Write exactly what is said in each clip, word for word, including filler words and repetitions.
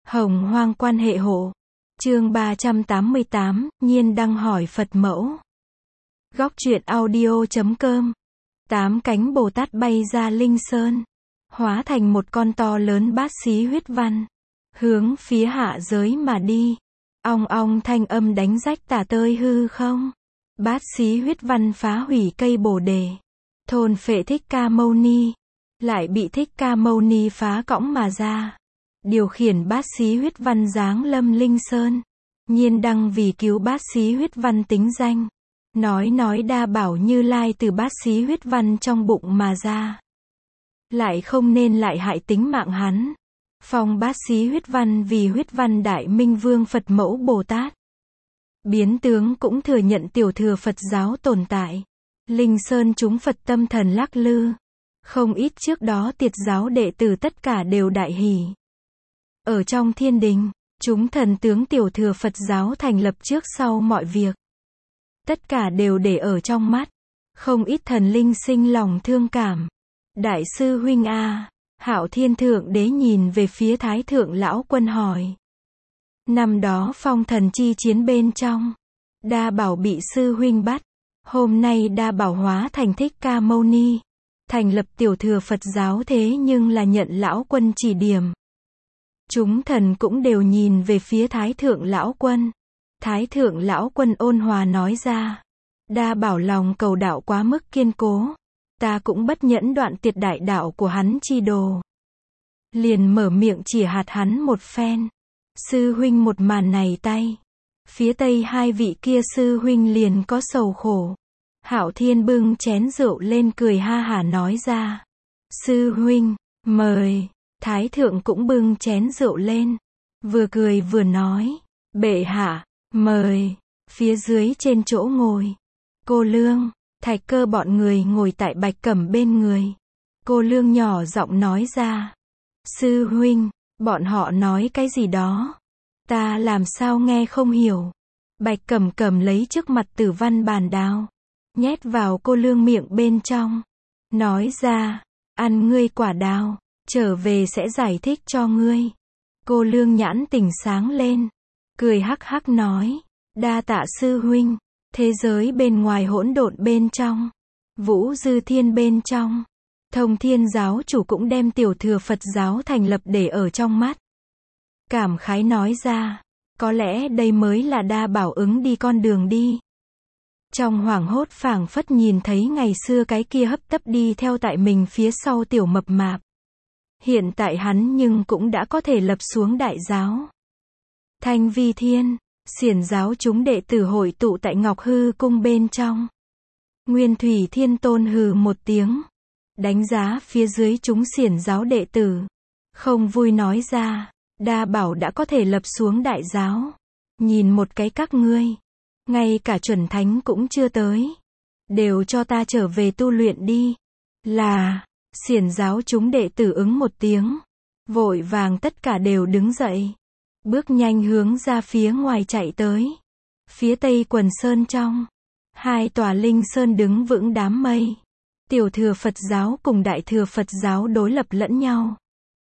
Hồng Hoang quan hệ hộ. Chương ba trăm tám mươi tám, Nhiên đăng hỏi Phật mẫu. Góc truyện audio chấm com. Tám cánh Bồ Tát bay ra Linh Sơn, hóa thành một con to lớn bát xí huyết văn, hướng phía hạ giới mà đi. Ong ong thanh âm đánh rách tả tơi hư không. Bát xí huyết văn phá hủy cây Bồ đề, thôn phệ Thích Ca Mâu Ni, lại bị Thích Ca Mâu Ni phá cõng mà ra, điều khiển bát xí huyết văn giáng lâm Linh Sơn. Nhiên đăng vì cứu bát xí huyết văn tính danh, nói nói đa bảo Như Lai từ bát xí huyết văn trong bụng mà ra, lại không nên lại hại tính mạng hắn. Phong bát xí huyết văn vì huyết văn đại minh vương Phật mẫu Bồ Tát. Biến tướng cũng thừa nhận tiểu thừa Phật giáo tồn tại. Linh Sơn chúng Phật tâm thần lắc lư. Không ít trước đó tiệt giáo đệ tử tất cả đều đại hỷ. Ở trong thiên đình, chúng thần tướng tiểu thừa Phật giáo thành lập trước sau mọi việc, tất cả đều để ở trong mắt. Không ít thần linh sinh lòng thương cảm. Đại sư huynh a, Hạo Thiên Thượng Đế nhìn về phía Thái Thượng Lão Quân hỏi. Năm đó phong thần chi chiến bên trong, Đa Bảo bị sư huynh bắt. Hôm nay Đa Bảo hóa thành Thích Ca Mâu Ni, thành lập tiểu thừa Phật giáo, thế nhưng là nhận Lão Quân chỉ điểm. Chúng thần cũng đều nhìn về phía Thái Thượng Lão Quân. Thái Thượng Lão Quân ôn hòa nói ra. Đa Bảo lòng cầu đạo quá mức kiên cố, ta cũng bất nhẫn đoạn tiệt đại đạo của hắn chi đồ. Liền mở miệng chỉ hạt hắn một phen. Sư huynh một màn này tay. Phía tây hai vị kia sư huynh liền có sầu khổ. Hạo Thiên bưng chén rượu lên cười ha hả nói ra. Sư huynh, mời. Thái thượng cũng bưng chén rượu lên, vừa cười vừa nói. Bệ hạ, mời. Phía dưới trên chỗ ngồi, cô Lương, Thạch Cơ bọn người ngồi tại Bạch Cẩm bên người. Cô Lương nhỏ giọng nói ra. Sư huynh, bọn họ nói cái gì đó, ta làm sao nghe không hiểu. Bạch Cẩm cầm lấy trước mặt Tử Văn Bàn Đao, nhét vào cô Lương miệng bên trong, nói ra, ăn ngươi quả đào, trở về sẽ giải thích cho ngươi. Cô Lương nhãn tỉnh sáng lên, cười hắc hắc nói, đa tạ sư huynh. Thế giới bên ngoài hỗn độn bên trong, Vũ Dư Thiên bên trong, Thông Thiên giáo chủ cũng đem tiểu thừa Phật giáo thành lập để ở trong mắt. Cảm khái nói ra, có lẽ đây mới là Đa Bảo ứng đi con đường đi. Trong hoảng hốt phảng phất nhìn thấy ngày xưa cái kia hấp tấp đi theo tại mình phía sau tiểu mập mạp. Hiện tại hắn nhưng cũng đã có thể lập xuống đại giáo. Thanh Vi Thiên, Xiển giáo chúng đệ tử hội tụ tại Ngọc Hư cung bên trong. Nguyên Thủy Thiên Tôn hừ một tiếng, đánh giá phía dưới chúng Xiển giáo đệ tử, không vui nói ra, Đa Bảo đã có thể lập xuống đại giáo. Nhìn một cái các ngươi, ngay cả chuẩn thánh cũng chưa tới, đều cho ta trở về tu luyện đi. Là, Xiển giáo chúng đệ tử ứng một tiếng, vội vàng tất cả đều đứng dậy, bước nhanh hướng ra phía ngoài chạy tới. Phía tây quần sơn trong, hai tòa linh sơn đứng vững đám mây. Tiểu thừa Phật giáo cùng đại thừa Phật giáo đối lập lẫn nhau.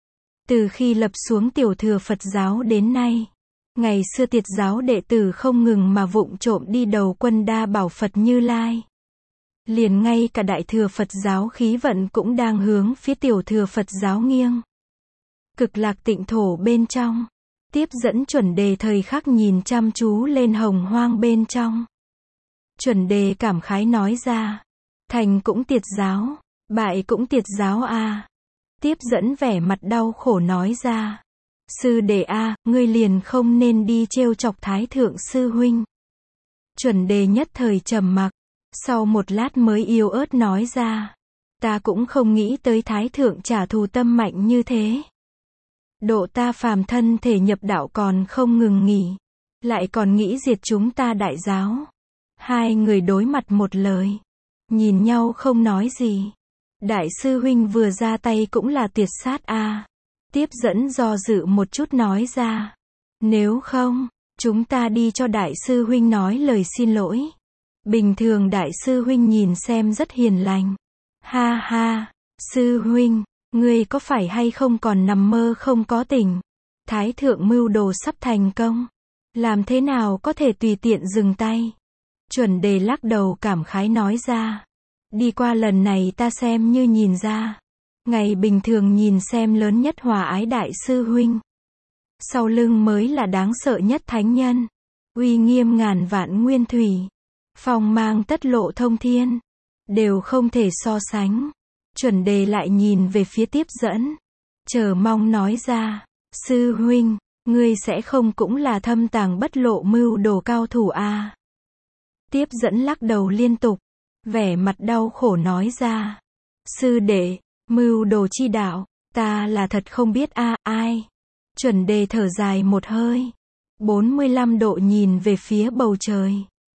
Từ khi lập xuống tiểu thừa Phật giáo đến nay, ngày xưa tiệt giáo đệ tử không ngừng mà vụng trộm đi đầu quân Đa Bảo Phật Như Lai. Liền ngay cả đại thừa Phật giáo khí vận cũng đang hướng phía tiểu thừa Phật giáo nghiêng. Cực lạc tịnh thổ bên trong, tiếp dẫn chuẩn đề thời khắc nhìn chăm chú lên hồng hoang bên trong. Chuẩn đề cảm khái nói ra, thành cũng tiệt giáo, bại cũng tiệt giáo a. Tiếp dẫn vẻ mặt đau khổ nói ra, sư đệ a, ngươi liền không nên đi trêu chọc Thái Thượng sư huynh. Chuẩn đề nhất thời trầm mặc, sau một lát mới yếu ớt nói ra, ta cũng không nghĩ tới Thái Thượng trả thù tâm mạnh như thế. Độ ta phàm thân thể nhập đạo còn không ngừng nghỉ, lại còn nghĩ diệt chúng ta đại giáo. Hai người đối mặt một lời, nhìn nhau không nói gì. Đại sư huynh vừa ra tay cũng là tiệt sát a. Tiếp dẫn do dự một chút nói ra, nếu không, chúng ta đi cho đại sư huynh nói lời xin lỗi. Bình thường đại sư huynh nhìn xem rất hiền lành. Ha ha, sư huynh, ngươi có phải hay không còn nằm mơ không có tỉnh? Thái thượng mưu đồ sắp thành công. Làm thế nào có thể tùy tiện dừng tay? Chuẩn đề lắc đầu cảm khái nói ra. Đi qua lần này ta xem như nhìn ra. Ngày bình thường nhìn xem lớn nhất hòa ái đại sư huynh. Sau lưng mới là đáng sợ nhất thánh nhân. Uy nghiêm ngàn vạn nguyên thủy. Phong mang tất lộ thông thiên. Đều không thể so sánh. Chuẩn đề lại nhìn về phía tiếp dẫn. Chờ mong nói ra. Sư huynh, ngươi sẽ không cũng là thâm tàng bất lộ mưu đồ cao thủ à? Tiếp dẫn lắc đầu liên tục. Vẻ mặt đau khổ nói ra. Sư đệ, mưu đồ chi đạo, ta là thật không biết a à, ai. Chuẩn đề thở dài một hơi. bốn mươi lăm độ nhìn về phía bầu trời.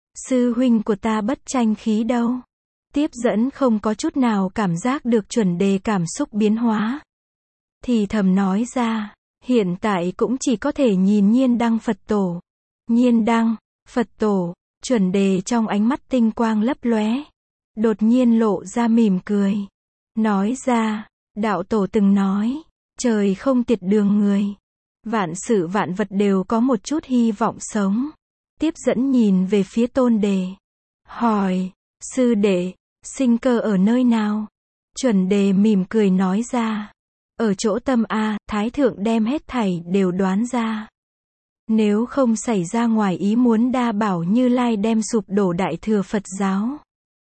Sư huynh của ta bất tranh khí đâu. Tiếp dẫn không có chút nào cảm giác được chuẩn đề cảm xúc biến hóa. Thì thầm nói ra. Hiện tại cũng chỉ có thể nhìn nhiên đăng Phật tổ. Nhiên đăng, Phật tổ, chuẩn đề trong ánh mắt tinh quang lấp lóe. Đột nhiên lộ ra mỉm cười. Nói ra, đạo tổ từng nói, trời không tiệt đường người. Vạn sự vạn vật đều có một chút hy vọng sống. Tiếp dẫn nhìn về phía tôn đề. Hỏi, sư đệ, sinh cơ ở nơi nào? Chuẩn đề mỉm cười nói ra. Ở chỗ tâm A, Thái Thượng đem hết thảy đều đoán ra. Nếu không xảy ra ngoài ý muốn đa bảo Như Lai đem sụp đổ Đại Thừa Phật giáo.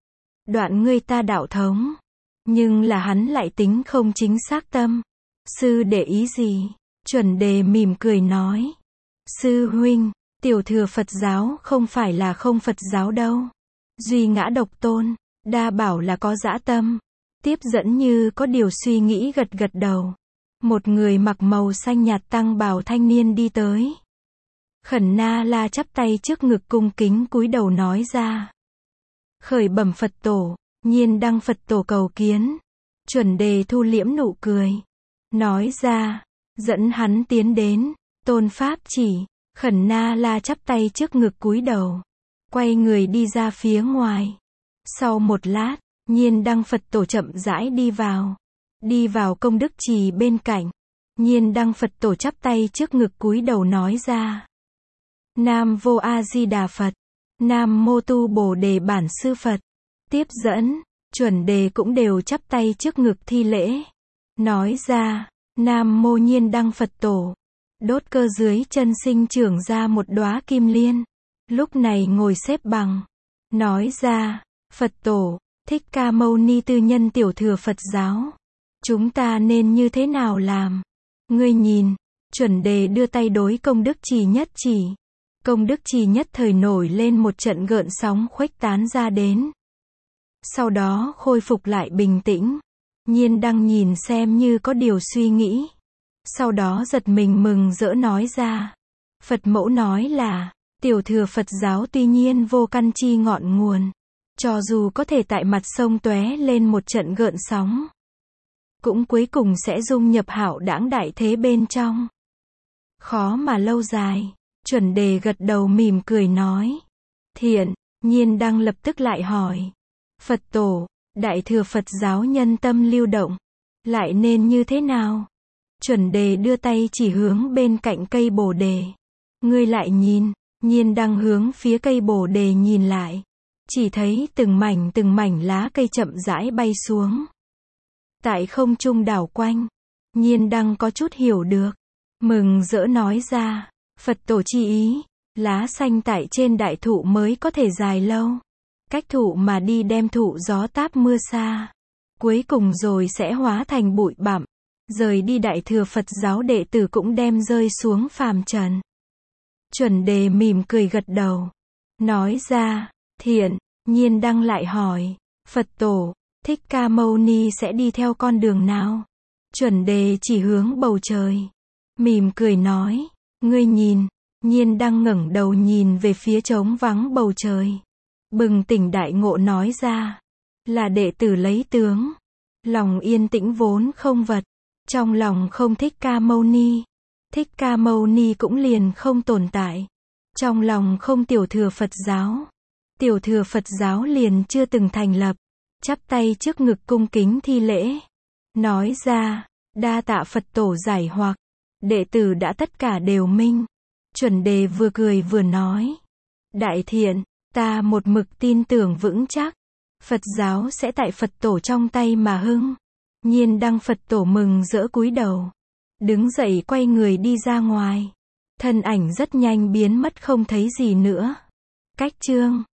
Đoạn ngươi ta đạo thống. Nhưng là hắn lại tính không chính xác tâm. Sư để ý gì? Chuẩn đề mỉm cười nói. Sư huynh, tiểu thừa Phật giáo không phải là không Phật giáo đâu. Duy ngã độc tôn, đa bảo là có dã tâm. Tiếp dẫn như có điều suy nghĩ gật gật đầu. Một người mặc màu xanh nhạt tăng bào thanh niên đi tới. Khẩn Na La chắp tay trước ngực cung kính cúi đầu nói ra. Khởi bẩm Phật tổ, nhiên đăng Phật tổ cầu kiến. Chuẩn đề thu liễm nụ cười. Nói ra, dẫn hắn tiến đến, tôn pháp chỉ. Khẩn Na La chắp tay trước ngực cúi đầu. Quay người đi ra phía ngoài. Sau một lát, nhiên đăng Phật tổ chậm rãi đi vào. Đi vào công đức trì bên cạnh. Nhiên đăng Phật tổ chắp tay trước ngực cúi đầu nói ra. Nam vô A Di Đà Phật. Nam mô tu Bồ Đề Bản Sư Phật. Tiếp dẫn, chuẩn đề cũng đều chắp tay trước ngực thi lễ. Nói ra, Nam mô nhiên đăng Phật tổ. Đốt cơ dưới chân sinh trưởng ra một đóa kim liên. Lúc này ngồi xếp bằng. Nói ra, Phật tổ, Thích Ca Mâu Ni tư nhân tiểu thừa Phật giáo. Chúng ta nên như thế nào làm? Ngươi nhìn, chuẩn đề đưa tay đối công đức trì nhất chỉ. Công đức trì nhất thời nổi lên một trận gợn sóng khuếch tán ra đến. Sau đó khôi phục lại bình tĩnh. Nhiên đăng nhìn xem như có điều suy nghĩ. Sau đó giật mình mừng rỡ nói ra. Phật mẫu nói là, tiểu thừa Phật giáo tuy nhiên vô căn chi ngọn nguồn. Cho dù có thể tại mặt sông tóe lên một trận gợn sóng. Cũng cuối cùng sẽ dung nhập hạo đãng đại thế bên trong. Khó mà lâu dài. Chuẩn đề gật đầu mỉm cười nói. Thiện, nhiên đăng lập tức lại hỏi. Phật tổ, đại thừa Phật giáo nhân tâm lưu động. Lại nên như thế nào? Chuẩn đề đưa tay chỉ hướng bên cạnh cây bồ đề. Ngươi lại nhìn, nhiên đăng hướng phía cây bồ đề nhìn lại. Chỉ thấy từng mảnh từng mảnh lá cây chậm rãi bay xuống. Tại không trung đảo quanh. Nhiên đăng có chút hiểu được. Mừng rỡ nói ra. Phật tổ chi ý. Lá xanh tại trên đại thụ mới có thể dài lâu. Cách thụ mà đi đem thụ gió táp mưa xa. Cuối cùng rồi sẽ hóa thành bụi bặm. Rời đi đại thừa Phật giáo đệ tử cũng đem rơi xuống phàm trần. Chuẩn đề mỉm cười gật đầu. Nói ra, thiện, nhiên đăng lại hỏi. Phật tổ, Thích Ca Mâu Ni sẽ đi theo con đường nào? Chuẩn đề chỉ hướng bầu trời. Mỉm cười nói. Ngươi nhìn, nhiên đăng ngẩng đầu nhìn về phía trống vắng bầu trời. Bừng tỉnh đại ngộ nói ra. Là đệ tử lấy tướng. Lòng yên tĩnh vốn không vật. Trong lòng không Thích Ca Mâu Ni. Thích Ca Mâu Ni cũng liền không tồn tại. Trong lòng không tiểu thừa Phật giáo. Tiểu thừa Phật giáo liền chưa từng thành lập. Chắp tay trước ngực cung kính thi lễ. Nói ra, đa tạ Phật tổ giải hoặc. Đệ tử đã tất cả đều minh. Chuẩn đề vừa cười vừa nói. Đại thiện, ta một mực tin tưởng vững chắc. Phật giáo sẽ tại Phật tổ trong tay mà hưng. Nhiên đăng Phật tổ mừng rỡ cúi đầu. Đứng dậy quay người đi ra ngoài. Thân ảnh rất nhanh biến mất không thấy gì nữa. Cách chương